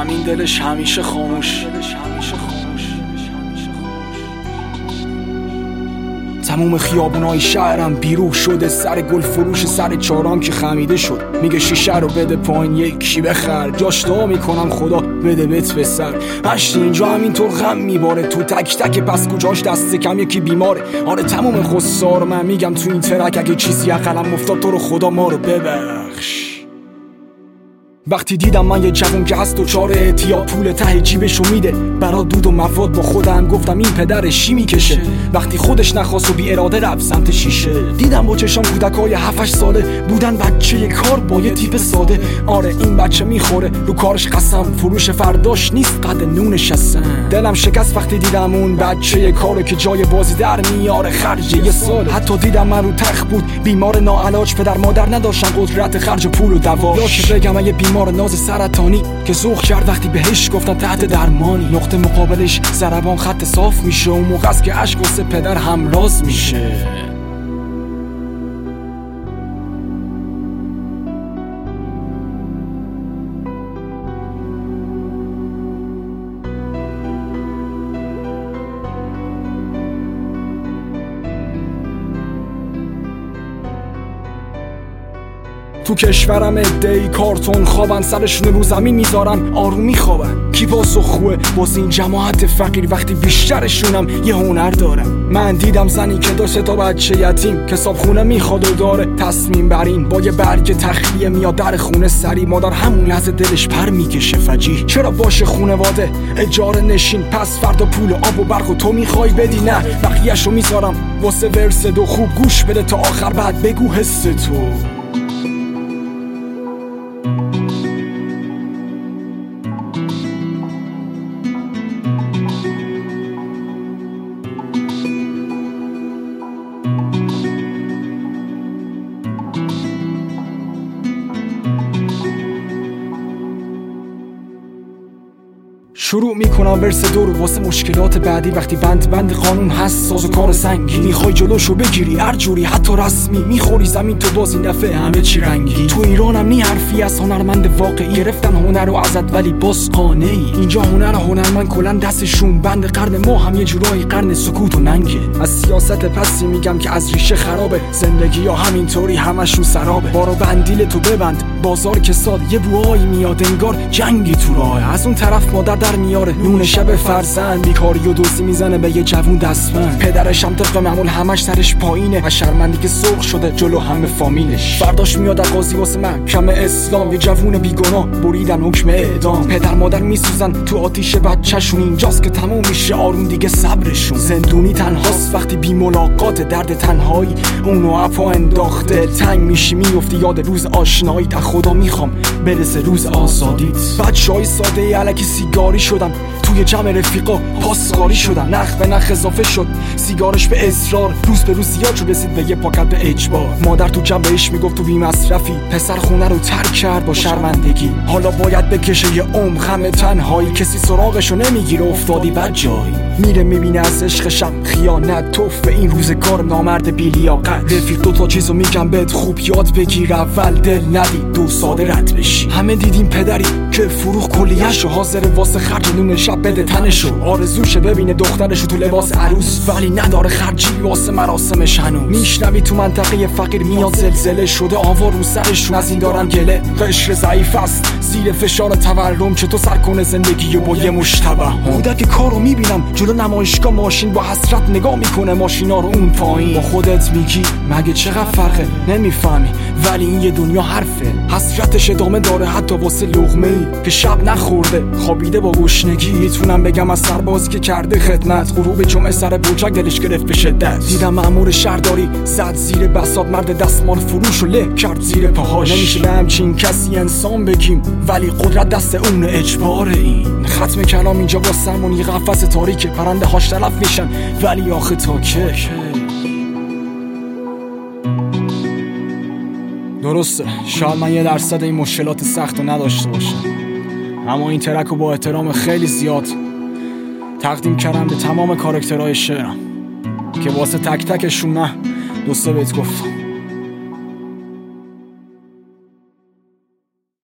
همین دلش همیشه خاموش. تموم خیابونای شهرم بیروح شده، سر گل فروش سر چارام که خمیده شد. میگه شیشه رو بده پایین یکی بخر، جاش دعا میکنم خدا بده بت به سر. مشتی اینجا همینطور غم میباره تو تک تک، پس کجاش دست کم یکی بیماره. آره تموم خسار من میگم تو این ترک، اگه چیزی عقلم افتاد تو رو خدا ما رو ببخش. وقتی دیدم من یه جوون که هست و چاره احتیاط، پول ته جیبشو میده برا دود و مواد، با خودم گفتم این پدرش چی میکشه. وقتی خودش نخواست و بی اراده رفت سمت شیشه، دیدم با چشام کودکای 7-8 ساله بودن، بچه کار با یه تیپ ساده. آره این بچه میخوره رو کارش قسم، فروش فرداش نیست قد نونش هستن. دلم شکست وقتی دیدم اون بچه کارو که جای بازی در میاره خرج یه سال. حتی دیدم من رو تخت بود بیمار ناعلاج، پدر مادر نداشتن قدرت خرج پول و دوا. یا که بگم یه بیمار ناز سرطانی که ذوق کرد وقتی بهش گفتن تحت درمانی. نقطه مقابلش ضربان خط صاف میشه، اون موقع است که اشک واسه پدر همراز میشه. تو کشورم عده‌ای کارتون خوابن، سرشون رو زمین میذارن آروم میخوابن. کی پاسخ خوه واسه این جماعت فقیر وقتی بیشترشونم یه هنر دارن؟ من دیدم زنی که داشته تا بچه یتیم که صابخونه میخواد و داره تصمیم بر این، با یه برگ تخلیه میاد در خونه سری. مادر همون لحظه دلش پر میکشه فجیع، چرا باشه خونواده اجاره نشین، پس فردا پول آب و برق و تو میخوای بدی؟ نه بقیه‌شو میذارم واسه ورس دو، خوب گوش بده تا آخر بعد بگو حس تو. شروع میکنم ورس دو رو واسه مشکلات بعدی. وقتی بند قانون هست ساز و کار سنگی، میخوای جلوشو بگیری هر جوری حتی رسمی، میخوری زمین تو باز این دفعه همه چی رنگی. تو ایرانم نی حرفی از هنرمند واقعی، گرفتن هنر رو ازت ولی باز قانعی. اینجا هنرمند کلن دستشون بند، قرن ما هم یه جورایی قرن سکوت و ننگه. از سیاست پسی میگم که از ریشه خرابه، زندگی یا همینطوری همشون سرابه. بارو بندیل تو ببند بازار که ساد، یه بوهایی میاد انگار جنگی تو راه. از اون طرف مادر در میاره نون شب فرزند، بیکاری و دوستی میزنه به یه جوون دستمند. پدرش هم طبق معمول همش سرش پایینه و شرمندی که سرخ شده جلو همه فامیلش. فرداش میاد قاضی واسه محکمه اسلام، یه جوون بیگناه بریدن حکم اعدام. پدر مادر میسوزن تو آتیش بچه‌شون، اینجاست که تموم میشه آروم دیگه صبرشون. زندونی تنهاست وقتی بی ملاقات درد تنهایی اونو اپا انداخته. تنگ میشی میفتی یاد روز آشنایی، تا خدا میخوام برسه روز آزادیت. بچهای ساده الکی سیگاری شدم، توی جمع رفیقا پاسخاری شدن. نخ به نخ اضافه شد سیگارش به اصرار، روز به روز زیاد شد رسید به یه پاکت به اجبار. مادر تو جمع بهش میگفت تو بی مصرفی، پسر خونه رو ترک کرد با شرمندگی. حالا باید بکشه یه عمر غم تنهایی، کسی سراغشو نمیگیره افتادی بد جایی. میره میبینه از عشقشم خیانت، توف به این روزگار نامرد بی لیاقت. رفیق دو تا چیزو میگم بهت خوب یاد بگیر، اول دل ندی، دو ساده رد بشی. همه دیدیم پدری که فروخ کلیه‌شو، حاضر واسه خرج نون شب بده تنشو. آرزوشه ببینه دخترشو تو لباس عروس، ولی نداره خرجی واسه مراسمش هنوز. میشنوی تو منطقه فقیر میاد زلزله شده، آوا رو سرشون از این دارن گله. قشر ضعیف است زیر فشار تورم، چطور سر کنه زندگی با یه مشتبه. کودک کارو میبینم جلو نمایشگاه ماشین، با حسرت نگاه میکنه ماشینا رو اون پایین. با خودت میگی مگه چقدر فرقه، نمیفهمی ولی این یه دنیا حرفه. حسرتش ادامه داره حتی واسه لقمه‌ای که شب نخورده خوابیده با گشنگی. میتونم بگم از سربازی که کرده خدمت، غروب جمعه سر بوجک دلش گرفت به شدت. دیدم مأمور شهرداری زد زیر بساط، مرد دستمال فروش و له کرد زیر پاهاش. نمیشه به همچین کسی انسان بگیم، ولی قدرت دست اون اجبار. این ختم کلام اینجا واسمون یه قفس تاریکه، پرنده هاش تلف میشن ولی آخه تا که. درسته شاید من 1% این مشکلات سخت رو نداشته باشم، اما این ترک رو با احترام خیلی زیاد تقدیم کردم به تمام کاراکترهای شعرم که واسه تک تکشون نه 2 بیت گفتم.